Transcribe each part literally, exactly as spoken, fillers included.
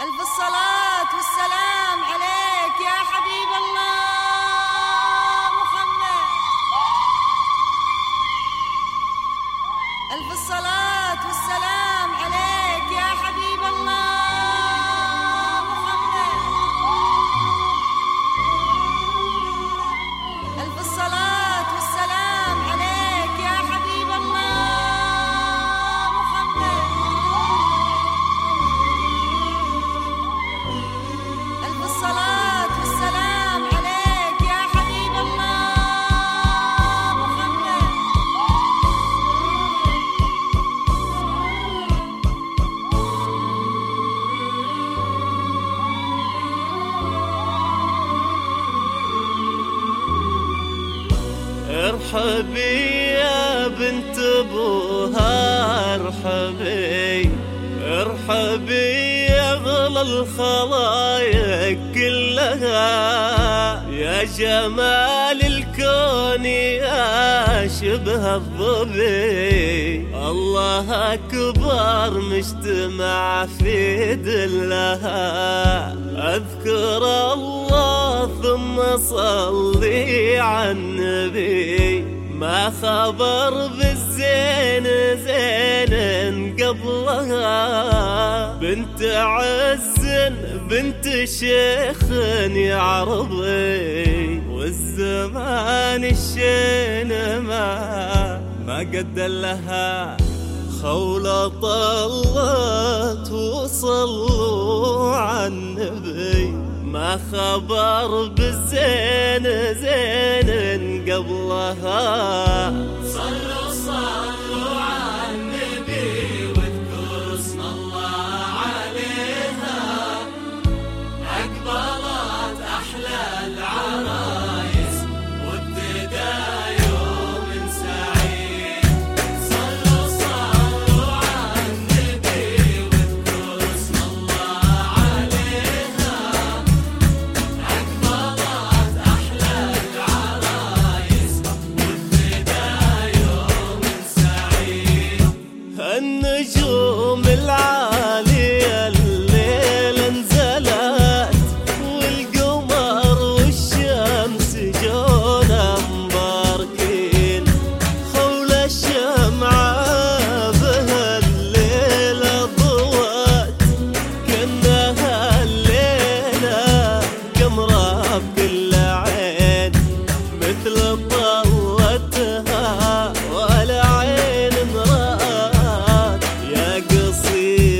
ألف الصلاة والسلام عليك يا حبيب الله محمد. ألف الصلاة والسلام عليك يا حبيب الله محمد. ألف الصلاة والسلام عليك يا حبيب الله محمد. ألف الصلاة والسلام عليك يا حبيب الله محمد. ارحبي يا بنت ابوها، ارحبي ارحبي يا اغلى الخلايق كلها، يا جمال الكون يا شبه الظبي، الله اكبر مجتمع في دلها. اذكر الله ثم صلي على النبي، ما خبر بالزين زين قبلها، بنت عز بنت شيخ يا عربي، والزمان الشين ما ما قد لها. خولة طلت وصلوا على النبي، ما خبر بالزين زين قبلها. صلوا صلوا على النبي واذكروا اسم الله عليها، أقبلت أحلى العرايس وابتدى يوم سعيد. صلوا صلوا على النبي واذكروا اسم الله عليها، أقبلت أحلى العرايس وابتدى يوم سعيد. النجوم العالية الليلة نزلت، والقمر والشمس جونا مباركين، خول الشمعة بها الليلة ضوت، كأنها الليلة قمرة بكل عين، مثل طلتها ولا عين مرأت، يا قصير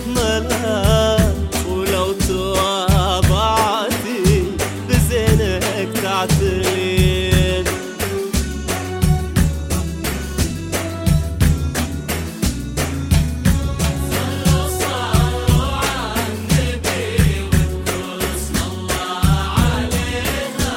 ملاك، ولو توابعتي بزينك تعتلين. صلوا صلوا عالنبي واذكروا اسم الله عليها،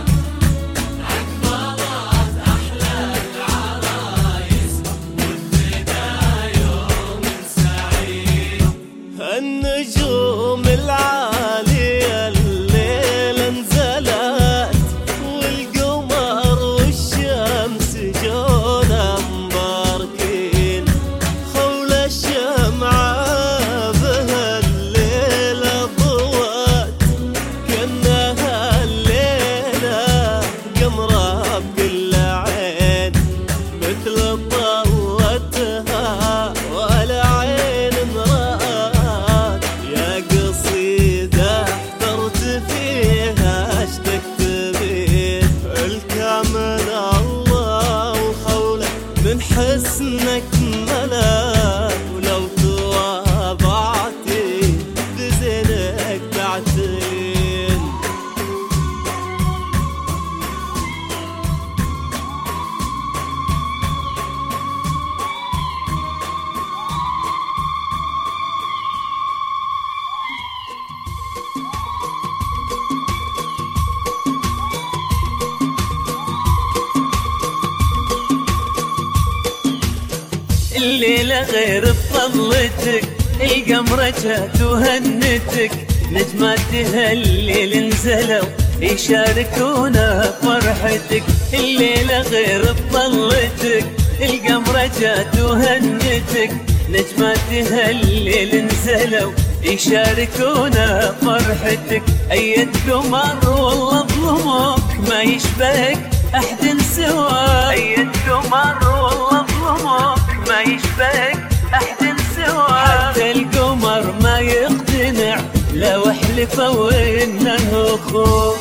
أقبلت أحلى العرايس والندى يوم سعيد. النجوم العالية الليلة نزلت، والقمر والشمس جونا مباركين، خول الشمعة بها الليلة ضوت، كأنها الليلة قمرة بكل عين، مثل طلتها ولا عين مرآت. يا قصيدة احترت فيها اشتقت بين الكامل الله وحوله، من حسنك ملاك، ولو توابعتي بزينك تعتلين. الليلة غير بطلتك، القمرة جات وهنتك، نجمات هالليل نزلوا يشاركونا فرحتك. الليلة غير بطلتك، القمرة جات وهنتك، نجمات هالليل نزلوا يشاركونا فرحتك. أيد قمر والله ظلمك ما يشبهك أحد سواك، أيد قمر والله ظلمك ما يشبهك أحد سواك. حتى القمر ما يقتنع لو حلفوا إنه أخوك.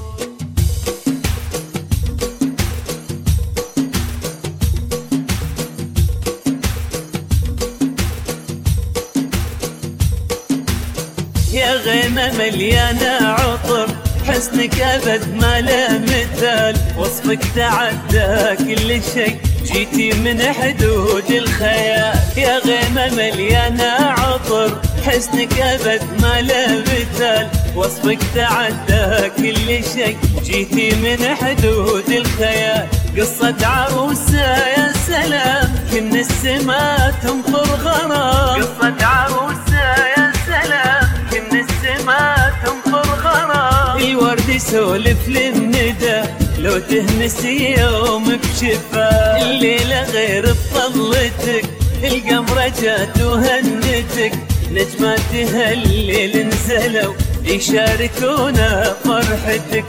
يا غيمة مليانة عطر، حسنك أبد ما له مثال، وصفك تعدى كل شيء، جيتي من حدود الخيال. يا غيمة مليانة عطر، حسنك أبد ما له مثال، وصفك تعدى كل شيء، جيتي من حدود الخيال. قصة عروسة يا سلام، كن السما تنطر غرام، قصة عروسة يا سلام، كن السما تنطر غرام. الورد يسولف للندى لو تهنسي يوم بشفا. الليلة غير بطلتك، القمرة جات وهنتك، نجمات هالليل نزلوا يشاركونا فرحتك.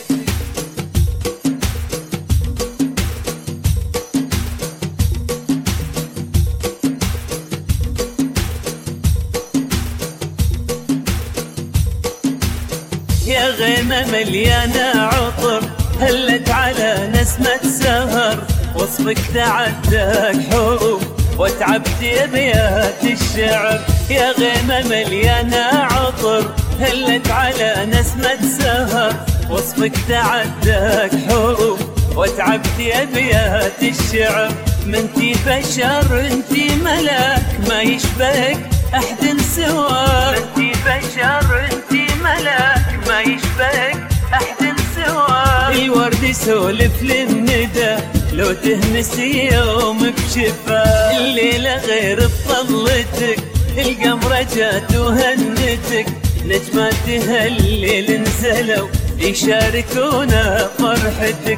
يا غيمة مليانة عطر، هلت على نسمة سهر، وصفك تعداك حروف وتعبت أبيات الشعر. يا غيمة مليانة عطر، هلت على نسمة سهر، وصفك تعداك حروف وتعبت أبيات الشعر. منتي بشر انتي ملاك ما يشبهك أحد سواك، منتي بشر انتي ملاك ما يشبهك أحد سواك. الورد يسولف للندى لو تهنسي يوم بشفا. الليلة غير بطلتك، القمرة جات وهنتك، نجمات هالليل نزلوا يشاركونا فرحتك.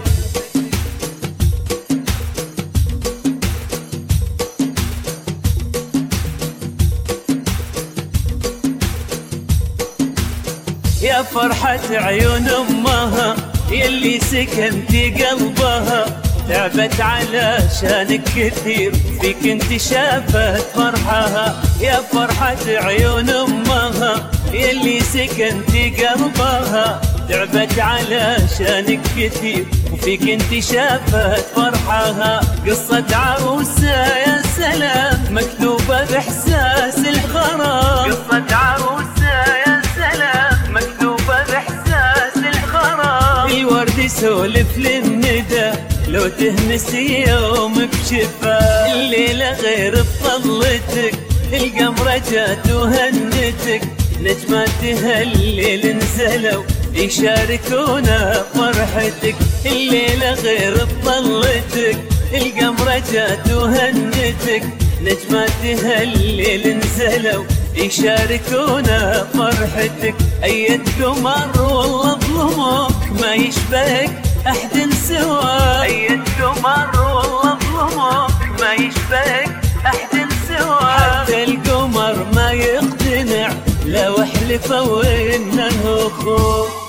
يا فرحة عيون أمها يلي سكنتي قلبها، تعبت علشانك كثير فيك انت شافت فرحها. يا فرحة عيون أمها يلي سكنتي قلبها، تعبت علشانك كثير وفيك انت شافت فرحها. قصة عروسة يا سلام مكتوبة بإحساس الغرام. قصة عروسة يا سلام مكتوبة بإحساس الغرام. الورد يسولف للندى لو تهمسي يوم بشفا. الليلة غير بطلتك القمرة جات وهنتك. نجمات هالليل نزلوا يشاركونا فرحتك. الليلة غير بطلتك القمرة جات وهنتك. نجمات هالليل نزلوا يشاركونا فرحتك. أيد قمر والله ظلمك ما يشبهك أحد سواك. أيد قمر والله ظلمك ما يشبهك أحد سواك. حتى القمر ما يقتنع لو احلفوا انه اخوك.